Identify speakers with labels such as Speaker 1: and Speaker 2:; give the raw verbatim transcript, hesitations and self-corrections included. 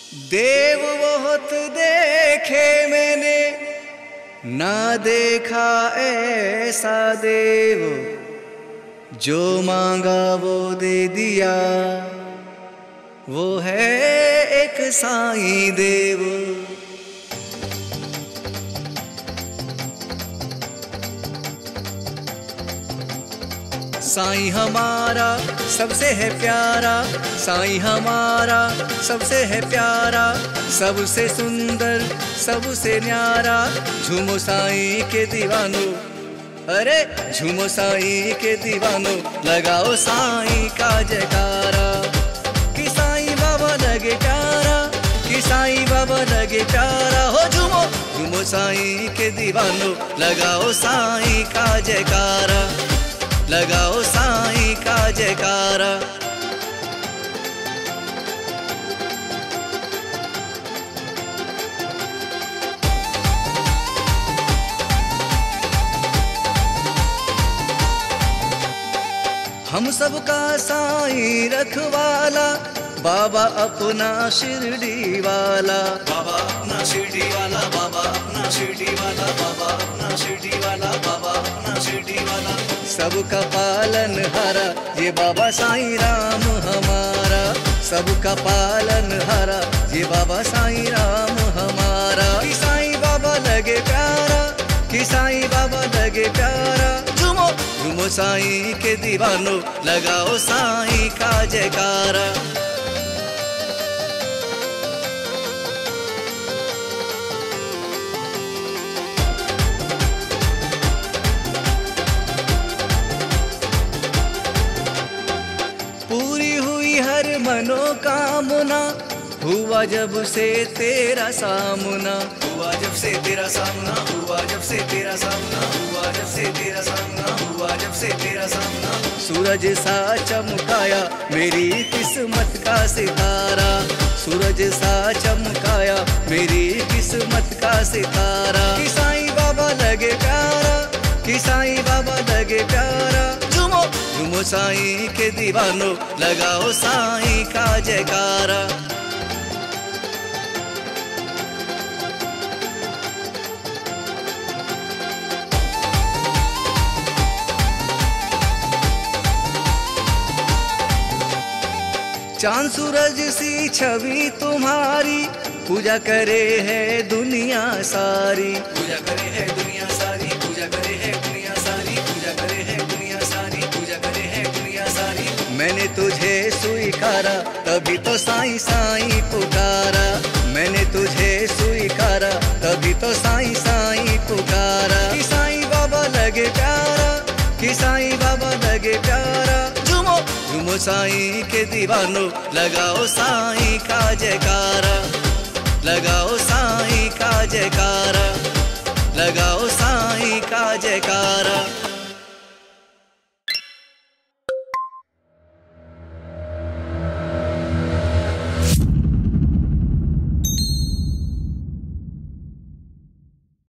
Speaker 1: देव बहुत देखे मैंने, ना देखा ऐसा देव, जो मांगा वो दे दिया, वो है एक साईं देव। साईं हमारा सबसे है प्यारा, साईं हमारा सबसे है प्यारा, सबसे सुंदर सबसे न्यारा। झूमो साईं के दीवानो, अरे झूमो साईं के दीवानो, लगाओ साईं का जयकारा। कि साईं बाबा लगे प्यारा, कि साईं बाबा लगे प्यारा। हो झूमो झूमो साईं के दीवानो, लगाओ साईं का जयकारा, लगाओ साईं का जयकारा। हम सबका साईं रखवाला, बाबा अपना शिरडी वाला, बाबा अपना शिरडी वाला, बाबा अपना शिरडी वाला, बाबा अपना शिरडी वाला, बाबा अपना शिरडी वाला। सबका पालन हारा ये बाबा साईं राम हमारा, सबका पालन हारा ये बाबा साईं राम हमारा। कि साईं बाबा लगे प्यारा, कि साईं बाबा लगे प्यारा। झूमो झूमो साईं के दीवानो, लगाओ साईं का जयकारा। पूरी हुई हर मनोकामना, हुआ जब से तेरा सामना, हुआ जब से तेरा सामना, हुआ जब से तेरा सामना, हुआ जब से तेरा सामना, हुआ जब से तेरा सामना। सूरज सा चमकाया मेरी किस्मत का सितारा, सूरज सा चमकाया मेरी किस्मत का सितारा। कि साईं बाबा लगे प्यारा, कि साईं बाबा लगे प्यारा। झूमो झूमो साईं के दीवानो, लगाओ साईं का जयकारा। चांद सूरज सी छवि तुम्हारी, पूजा करे है दुनिया सारी, पूजा करे है दुनिया सारी, पूजा करे है दुनिया सारी, पूजा करे है दुनिया सारी, पूजा करे है दुनिया सारी। मैंने तुझे स्वीकारा, तभी तो साईं साईं पुकारा। मैंने तुझे स्वीकारा, तभी तो साईं साईं पुकारा। कि साईं बाबा लगे प्यारा, कि साईं बाबा लगे प्यारा। झूमो झूमो साईं के दीवानो, लगाओ साईं का जयकारा, लगाओ साईं का जयकारा, लगाओ साईं का जयकारा।